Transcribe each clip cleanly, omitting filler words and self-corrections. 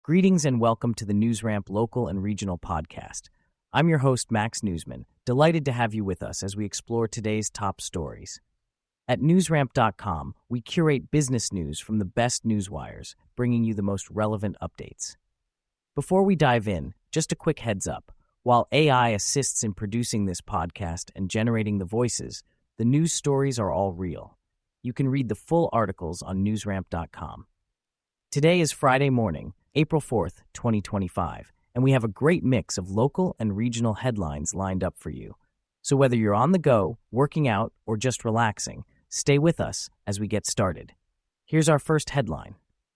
Greetings and welcome to the NewsRamp local and regional podcast. I'm your host, Max Newsman, delighted to have you with us as we explore today's top stories. At newsramp.com, we curate business news from the best newswires, bringing you the most relevant updates. Before we dive in, just a quick heads up. While AI assists in producing this podcast and generating the voices, the news stories are all real. You can read the full articles on newsramp.com. Today is Friday morning, April 4th, 2025, and we have a great mix of local and regional headlines lined up for you. So whether you're on the go, working out, or just relaxing, stay with us as we get started. Here's our first headline.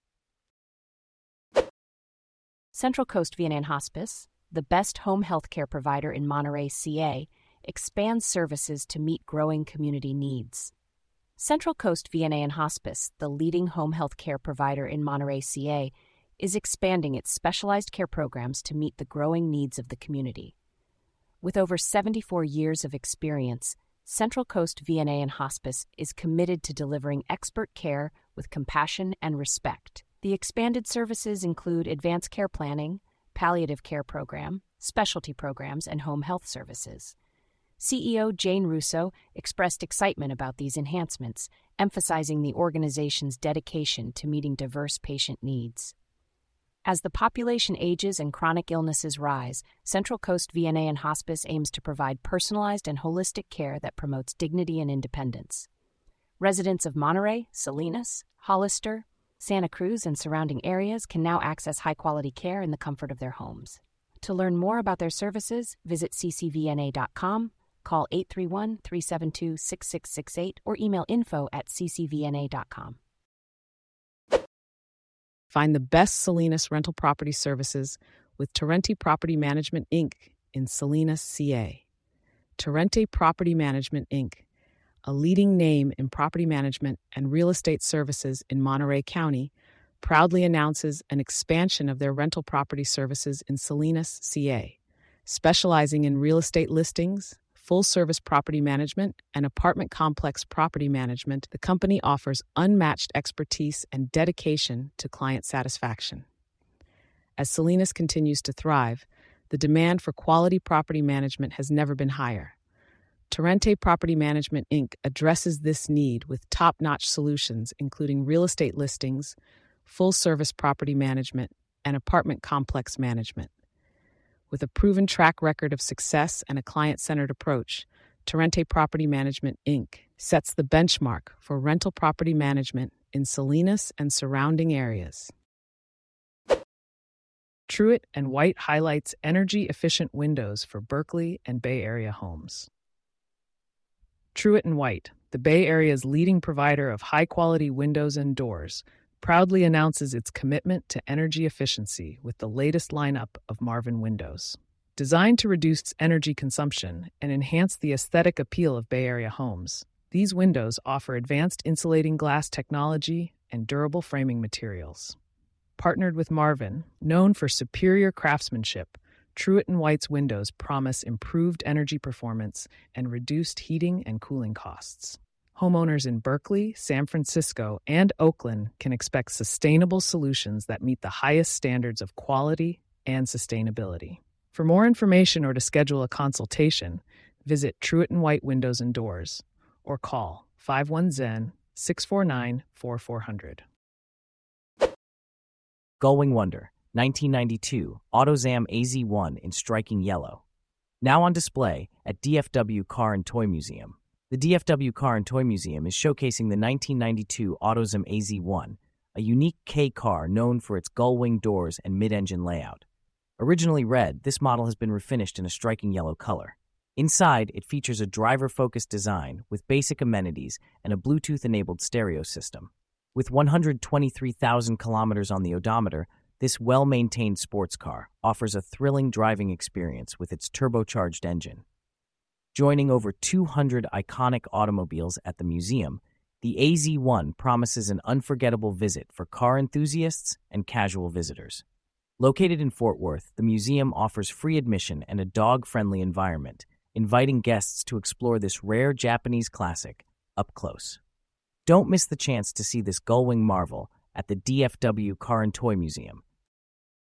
Central Coast VNA and Hospice, the best home health care provider in Monterey, CA, expands services to meet growing community needs. Central Coast VNA and Hospice, the leading home health care provider in Monterey, CA, is expanding its specialized care programs to meet the growing needs of the community. With over 74 years of experience, Central Coast VNA and Hospice is committed to delivering expert care with compassion and respect. The expanded services include advanced care planning, palliative care program, specialty programs, and home health services. CEO Jane Russo expressed excitement about these enhancements, emphasizing the organization's dedication to meeting diverse patient needs. As the population ages and chronic illnesses rise, Central Coast VNA and Hospice aims to provide personalized and holistic care that promotes dignity and independence. Residents of Monterey, Salinas, Hollister, Santa Cruz, and surrounding areas can now access high-quality care in the comfort of their homes. To learn more about their services, visit ccvna.com, call 831-372-6668, or email info@ccvna.com. Find the best Salinas rental property services with Torrente Property Management, Inc. in Salinas, CA. Torrente Property Management, Inc., a leading name in property management and real estate services in Monterey County, proudly announces an expansion of their rental property services in Salinas, CA. Specializing in real estate listings, full-service property management, and apartment complex property management, the company offers unmatched expertise and dedication to client satisfaction. As Salinas continues to thrive, the demand for quality property management has never been higher. Torrente Property Management, Inc. addresses this need with top-notch solutions including real estate listings, full-service property management, and apartment complex management. With a proven track record of success and a client-centered approach, Torrente Property Management, Inc. sets the benchmark for rental property management in Salinas and surrounding areas. Truitt & White highlights energy-efficient windows for Berkeley and Bay Area homes. Truitt & White, the Bay Area's leading provider of high-quality windows and doors, proudly announces its commitment to energy efficiency with the latest lineup of Marvin windows. Designed to reduce energy consumption and enhance the aesthetic appeal of Bay Area homes, these windows offer advanced insulating glass technology and durable framing materials. Partnered with Marvin, known for superior craftsmanship, Truitt & White's windows promise improved energy performance and reduced heating and cooling costs. Homeowners in Berkeley, San Francisco, and Oakland can expect sustainable solutions that meet the highest standards of quality and sustainability. For more information or to schedule a consultation, visit Truitt & White Windows and Doors or call 510-649-4400. Gullwing Wonder, 1992, AutoZam AZ1 in striking yellow. Now on display at DFW Car and Toy Museum. The DFW Car and Toy Museum is showcasing the 1992 AutoZam AZ1, a unique K car known for its gull-wing doors and mid-engine layout. Originally red, this model has been refinished in a striking yellow color. Inside, it features a driver-focused design with basic amenities and a Bluetooth-enabled stereo system. With 123,000 kilometers on the odometer, this well-maintained sports car offers a thrilling driving experience with its turbocharged engine. Joining over 200 iconic automobiles at the museum, the AZ1 promises an unforgettable visit for car enthusiasts and casual visitors. Located in Fort Worth, the museum offers free admission and a dog-friendly environment, inviting guests to explore this rare Japanese classic up close. Don't miss the chance to see this gull-wing marvel at the DFW Car and Toy Museum.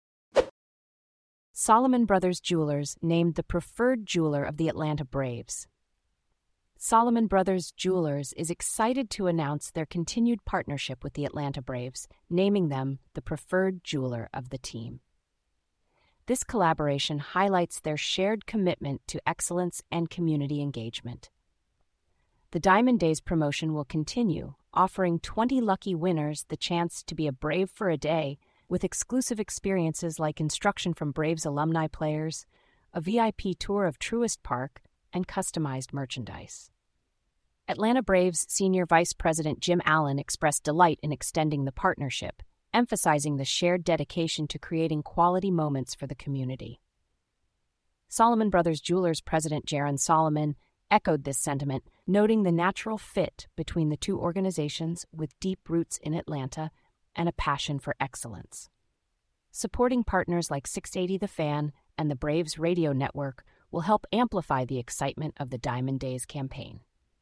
Solomon Brothers Jewelers named the preferred jeweler of the Atlanta Braves. Solomon Brothers Jewelers is excited to announce their continued partnership with the Atlanta Braves, naming them the preferred jeweler of the team. This collaboration highlights their shared commitment to excellence and community engagement. The Diamond Days promotion will continue, offering 20 lucky winners the chance to be a Brave for a day with exclusive experiences like instruction from Braves alumni players, a VIP tour of Truist Park, and customized merchandise. Atlanta Braves Senior Vice President Jim Allen expressed delight in extending the partnership, emphasizing the shared dedication to creating quality moments for the community. Solomon Brothers Jewelers President Jaron Solomon echoed this sentiment, noting the natural fit between the two organizations with deep roots in Atlanta and a passion for excellence. Supporting partners like 680 The Fan and the Braves Radio Network will help amplify the excitement of the Diamond Days campaign.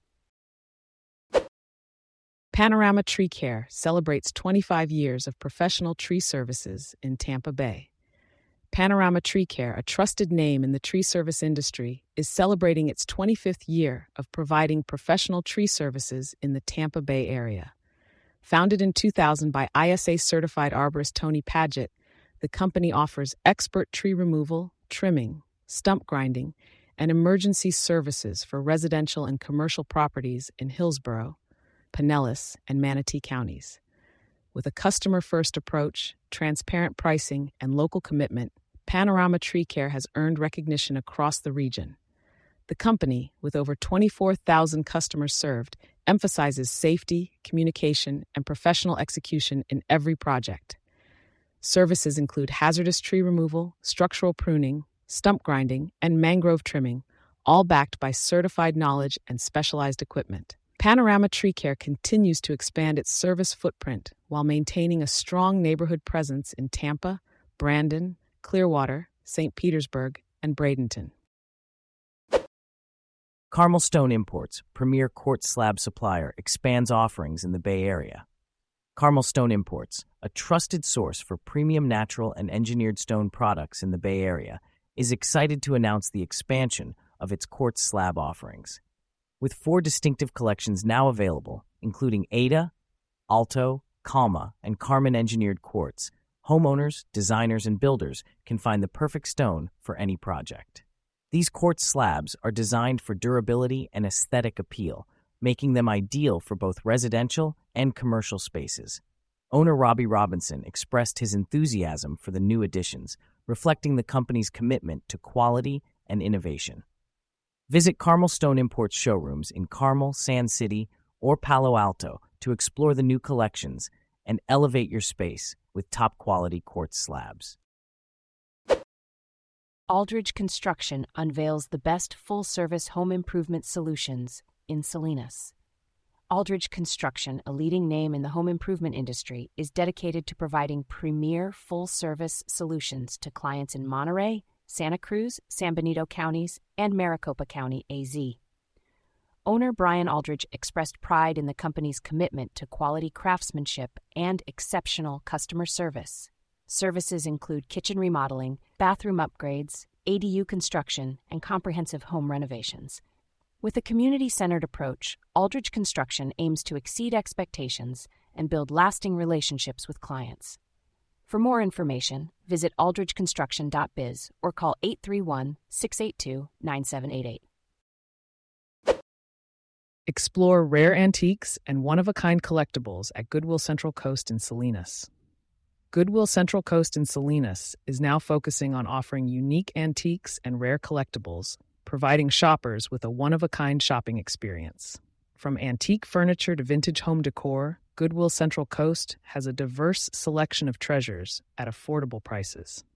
Panorama Tree Care celebrates 25 years of professional tree services in Tampa Bay. Panorama Tree Care, a trusted name in the tree service industry, is celebrating its 25th year of providing professional tree services in the Tampa Bay area. Founded in 2000 by ISA-certified arborist Tony Padgett, the company offers expert tree removal, trimming, stump grinding, and emergency services for residential and commercial properties in Hillsborough, Pinellas, and Manatee counties. With a customer-first approach, transparent pricing, and local commitment, Panorama Tree Care has earned recognition across the region. The company, with over 24,000 customers served, emphasizes safety, communication, and professional execution in every project. Services include hazardous tree removal, structural pruning, stump grinding, and mangrove trimming, all backed by certified knowledge and specialized equipment. Panorama Tree Care continues to expand its service footprint while maintaining a strong neighborhood presence in Tampa, Brandon, Clearwater, St. Petersburg, and Bradenton. Carmel Stone Imports, premier quartz slab supplier, expands offerings in the Bay Area. Carmel Stone Imports, a trusted source for premium natural and engineered stone products in the Bay Area, is excited to announce the expansion of its quartz slab offerings. With 4 distinctive collections now available, including Ada, Alto, Calma, and Carmen Engineered Quartz, homeowners, designers, and builders can find the perfect stone for any project. These quartz slabs are designed for durability and aesthetic appeal, making them ideal for both residential and commercial spaces. Owner Robbie Robinson expressed his enthusiasm for the new additions, reflecting the company's commitment to quality and innovation. Visit Carmel Stone Imports showrooms in Carmel, Sand City, or Palo Alto to explore the new collections and elevate your space with top-quality quartz slabs. Aldridge Construction unveils the best full-service home improvement solutions in Salinas. Aldridge Construction, a leading name in the home improvement industry, is dedicated to providing premier full-service solutions to clients in Monterey, Santa Cruz, San Benito counties, and Maricopa County, AZ. Owner Brian Aldridge expressed pride in the company's commitment to quality craftsmanship and exceptional customer service. Services include kitchen remodeling, bathroom upgrades, ADU construction, and comprehensive home renovations. With a community-centered approach, Aldridge Construction aims to exceed expectations and build lasting relationships with clients. For more information, visit aldridgeconstruction.biz or call 831-682-9788. Explore rare antiques and one-of-a-kind collectibles at Goodwill Central Coast in Salinas. Goodwill Central Coast in Salinas is now focusing on offering unique antiques and rare collectibles, providing shoppers with a one-of-a-kind shopping experience. From antique furniture to vintage home decor, Goodwill Central Coast has a diverse selection of treasures at affordable prices.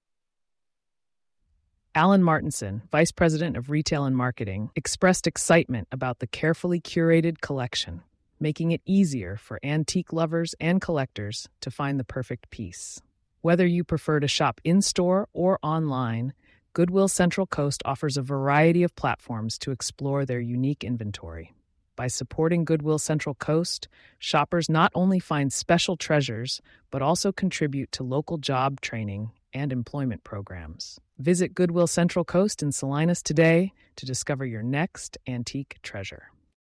Alan Martinson, Vice President of Retail and Marketing, expressed excitement about the carefully curated collection, making it easier for antique lovers and collectors to find the perfect piece. Whether you prefer to shop in-store or online, Goodwill Central Coast offers a variety of platforms to explore their unique inventory. By supporting Goodwill Central Coast, shoppers not only find special treasures, but also contribute to local job training and employment programs. Visit Goodwill Central Coast in Salinas today to discover your next antique treasure.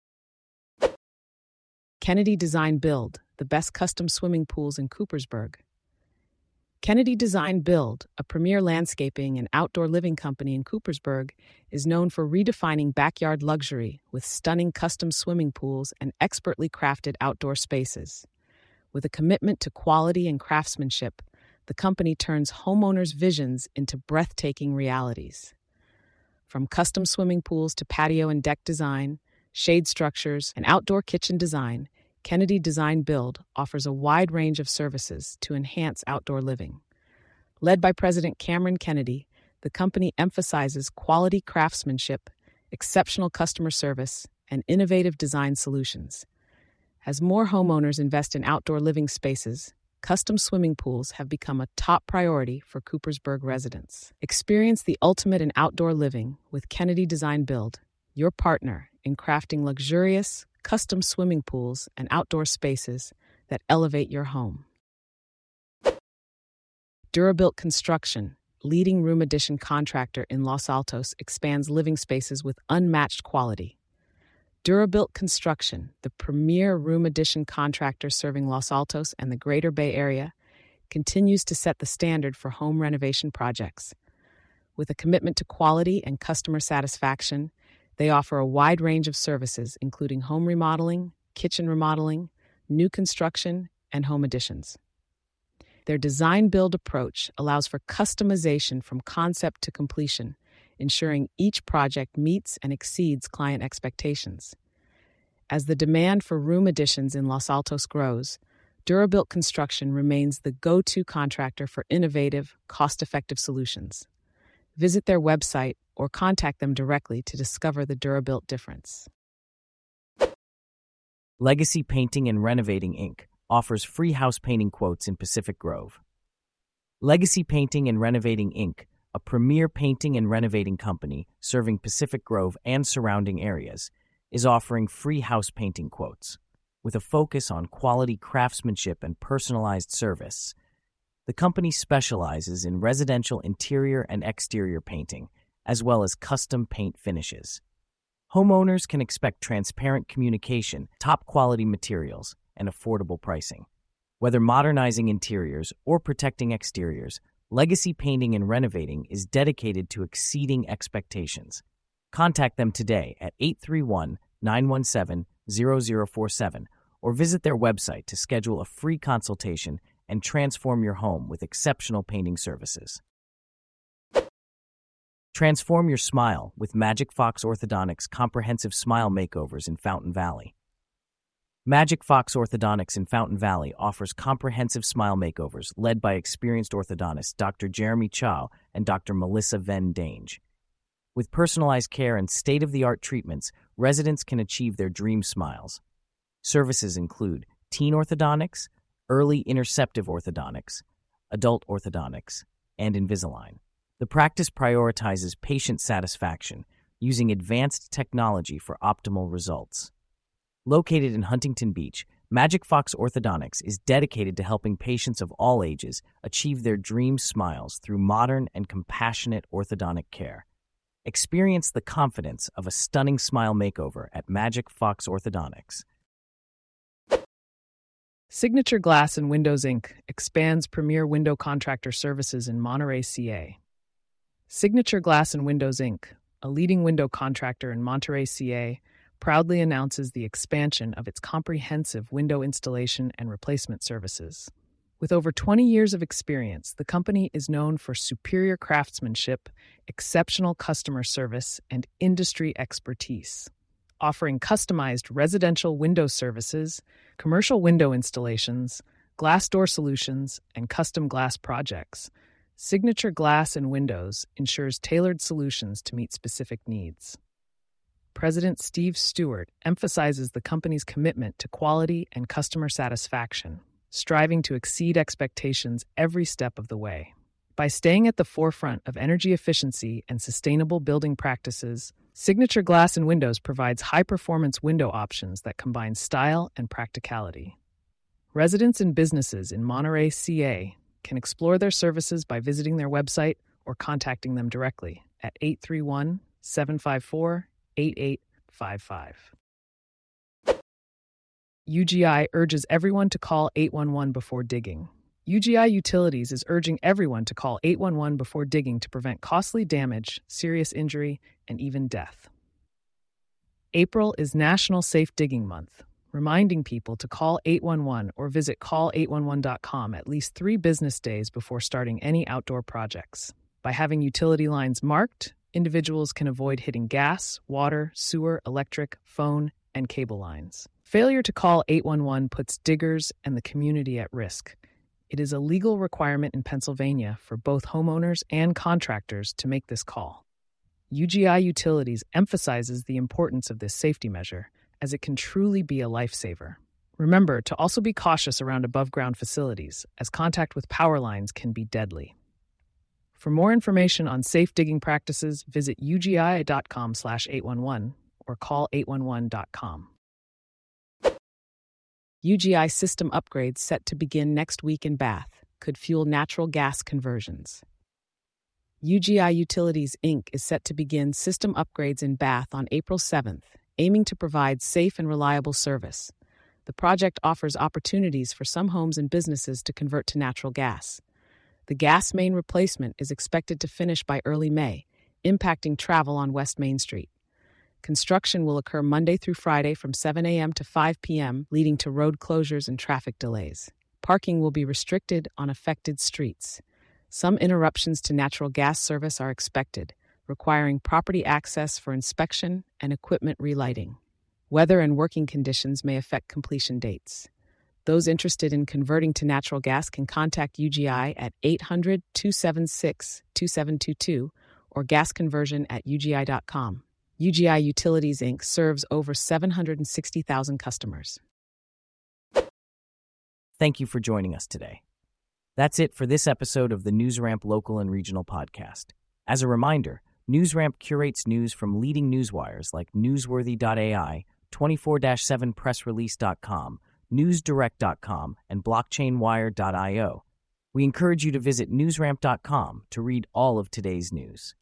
Kennedy Design Build, the best custom swimming pools in Coopersburg. Kennedy Design Build, a premier landscaping and outdoor living company in Coopersburg, is known for redefining backyard luxury with stunning custom swimming pools and expertly crafted outdoor spaces. With a commitment to quality and craftsmanship, the company turns homeowners' visions into breathtaking realities. From custom swimming pools to patio and deck design, shade structures, and outdoor kitchen design, Kennedy Design Build offers a wide range of services to enhance outdoor living. Led by President Cameron Kennedy, the company emphasizes quality craftsmanship, exceptional customer service, and innovative design solutions. As more homeowners invest in outdoor living spaces, custom swimming pools have become a top priority for Coopersburg residents. Experience the ultimate in outdoor living with Kennedy Design Build, your partner in crafting luxurious, custom swimming pools and outdoor spaces that elevate your home. Durabuilt Construction, leading room addition contractor in Los Altos, expands living spaces with unmatched quality. Durabuilt Construction, the premier room addition contractor serving Los Altos and the Greater Bay Area, continues to set the standard for home renovation projects. With a commitment to quality and customer satisfaction, they offer a wide range of services, including home remodeling, kitchen remodeling, new construction, and home additions. Their design-build approach allows for customization from concept to completion, ensuring each project meets and exceeds client expectations. As the demand for room additions in Los Altos grows, Durabuilt Construction remains the go-to contractor for innovative, cost-effective solutions. Visit their website or contact them directly to discover the Durabuilt difference. Legacy Painting and Renovating, Inc. offers free house painting quotes in Pacific Grove. Legacy Painting and Renovating, Inc., a premier painting and renovating company serving Pacific Grove and surrounding areas, is offering free house painting quotes. With a focus on quality craftsmanship and personalized service, the company specializes in residential interior and exterior painting, as well as custom paint finishes. Homeowners can expect transparent communication, top-quality materials, and affordable pricing. Whether modernizing interiors or protecting exteriors, Legacy Painting and Renovating is dedicated to exceeding expectations. Contact them today at 831-917-0047 or visit their website to schedule a free consultation and transform your home with exceptional painting services. Transform your smile with Magic Fox Orthodontics comprehensive smile makeovers in Fountain Valley. Magic Fox Orthodontics in Fountain Valley offers comprehensive smile makeovers led by experienced orthodontists Dr. Jeremy Chow and Dr. Melissa Venn Dange. With personalized care and state-of-the-art treatments, residents can achieve their dream smiles. Services include teen orthodontics, early interceptive orthodontics, adult orthodontics, and Invisalign. The practice prioritizes patient satisfaction, using advanced technology for optimal results. Located in Huntington Beach, Magic Fox Orthodontics is dedicated to helping patients of all ages achieve their dream smiles through modern and compassionate orthodontic care. Experience the confidence of a stunning smile makeover at Magic Fox Orthodontics. Signature Glass and Windows, Inc. expands premier window contractor services in Monterey, CA. Signature Glass and Windows, Inc., a leading window contractor in Monterey, CA, proudly announces the expansion of its comprehensive window installation and replacement services. With over 20 years of experience, the company is known for superior craftsmanship, exceptional customer service, and industry expertise. Offering customized residential window services, commercial window installations, glass door solutions, and custom glass projects, Signature Glass and Windows ensures tailored solutions to meet specific needs. President Steve Stewart emphasizes the company's commitment to quality and customer satisfaction, striving to exceed expectations every step of the way. By staying at the forefront of energy efficiency and sustainable building practices, Signature Glass and Windows provides high-performance window options that combine style and practicality. Residents and businesses in Monterey, CA, can explore their services by visiting their website or contacting them directly at 831-754-8855. UGI urges everyone to call 811 before digging. UGI Utilities is urging everyone to call 811 before digging to prevent costly damage, serious injury, and even death. April is National Safe Digging Month, reminding people to call 811 or visit call811.com at least 3 business days before starting any outdoor projects. By having utility lines marked, individuals can avoid hitting gas, water, sewer, electric, phone, and cable lines. Failure to call 811 puts diggers and the community at risk. It is a legal requirement in Pennsylvania for both homeowners and contractors to make this call. UGI Utilities emphasizes the importance of this safety measure, as it can truly be a lifesaver. Remember to also be cautious around above-ground facilities, as contact with power lines can be deadly. For more information on safe digging practices, visit ugi.com/811 or call 811.com. UGI system upgrades set to begin next week in Bath could fuel natural gas conversions. UGI Utilities, Inc. is set to begin system upgrades in Bath on April 7th, aiming to provide safe and reliable service. The project offers opportunities for some homes and businesses to convert to natural gas. The gas main replacement is expected to finish by early May, impacting travel on West Main Street. Construction will occur Monday through Friday from 7 a.m. to 5 p.m., leading to road closures and traffic delays. Parking will be restricted on affected streets. Some interruptions to natural gas service are expected, requiring property access for inspection and equipment relighting. Weather and working conditions may affect completion dates. Those interested in converting to natural gas can contact UGI at 800-276-2722 or gasconversion@ugi.com. UGI Utilities, Inc. serves over 760,000 customers. Thank you for joining us today. That's it for this episode of the NewsRamp Local and Regional Podcast. As a reminder, NewsRamp curates news from leading newswires like Newsworthy.ai, 24/7pressrelease.com, NewsDirect.com, and BlockchainWire.io. We encourage you to visit newsramp.com to read all of today's news.